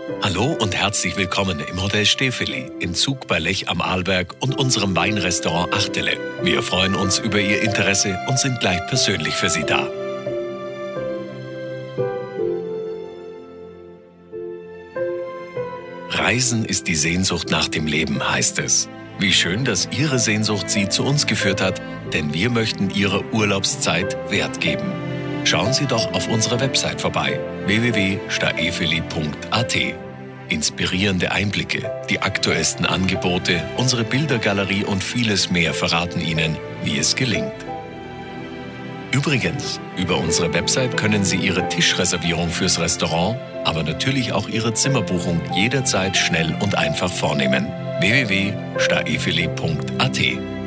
Hallo und herzlich willkommen im Hotel Stefeli in Zug bei Lech am Arlberg und unserem Weinrestaurant Achtele. Wir freuen uns über Ihr Interesse und sind gleich persönlich für Sie da. Reisen ist die Sehnsucht nach dem Leben, heißt es. Wie schön, dass Ihre Sehnsucht Sie zu uns geführt hat, denn wir möchten Ihrer Urlaubszeit Wert geben. Schauen Sie doch auf unserer Website vorbei, www.staefeli.at. Inspirierende Einblicke, die aktuellsten Angebote, unsere Bildergalerie und vieles mehr verraten Ihnen, wie es gelingt. Übrigens, über unsere Website können Sie Ihre Tischreservierung fürs Restaurant, aber natürlich auch Ihre Zimmerbuchung jederzeit schnell und einfach vornehmen. www.staefeli.at